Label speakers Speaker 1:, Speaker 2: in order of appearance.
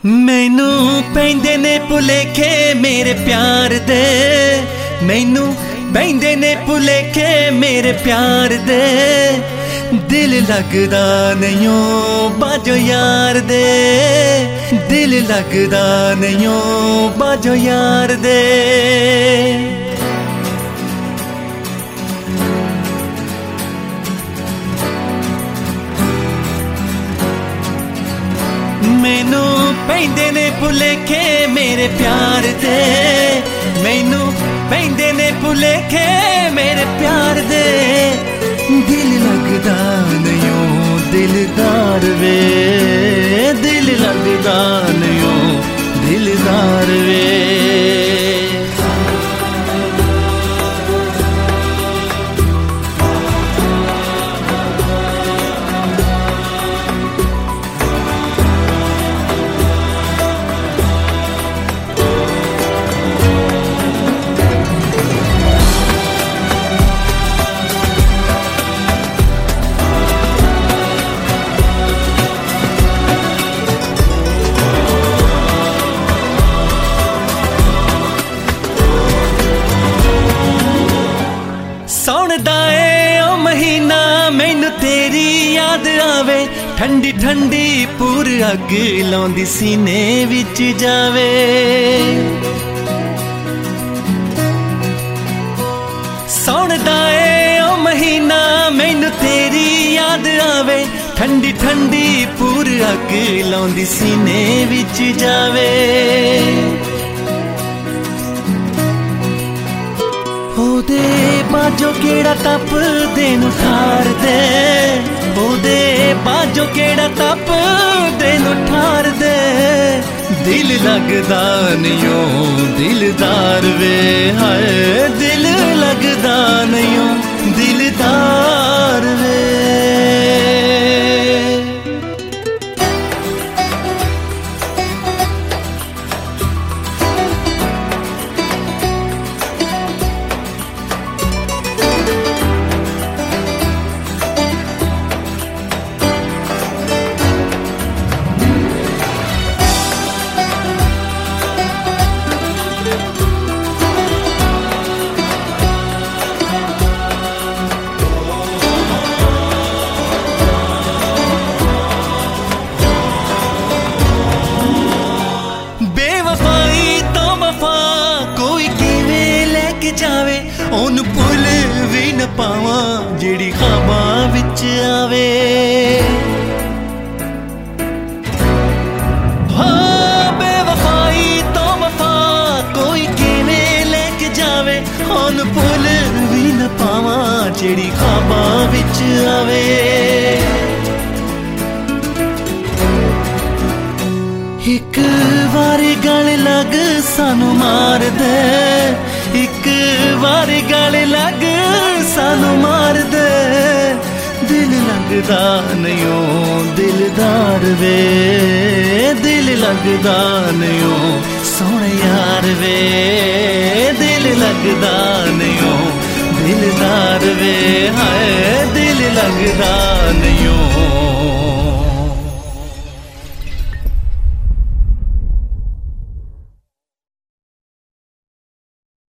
Speaker 1: मैनू पैंदे ने भुलेखे मेरे प्यार दे, मैनू पैंदे ने भुलेखे मेरे प्यार दे। दिल लगदा नहीं बाजो यार दे, दिल लगदा नहीं बाजो यार दे। मैनू पैंदे ने भुलेखे मेरे प्यार दे, मैनू पैंदे ने भुलेखे मेरे प्यार दे। दिल लगदा नहीं दिलदार वे, दिल लगदा नहीं दिलदार वे। सौंदा ए ओ महीना मैनू तेरी याद आवे, ठंडी ठंडी पूर अग लौंदी सीने विच जावे। सौंदा ए ओ महीना मैनू तेरी याद आवे, ठंडी ठंडी पूर अग लौंदी सीने विच जावे। ओदे बाजो केड़ा तप देनु ठार दे, ओदे बाजो केड़ा तप देनु ठार दे। दिल लगदा नहीं दिलदार वे, हाय दिल लगदा नहीं दिलदार वे। जावे ओनू भुल भी न पावा जेड़ी ख्वाबां विच आवे। हाँ बेवफाई तो वफा कोई किवें लेके जावे, ओनू भुल भी न पावा जेड़ी ख्वाबां विच आवे। एक बारी गल लग सानू मार दे, एक बारी गल लग सानू मार दे। दिल लगदा नहीं दिलदार वे, दिल लगदा नहीं सोहणे यार वे। दिल लगदा नहीं दिलदार वे, हाय दिल लगदा नहीं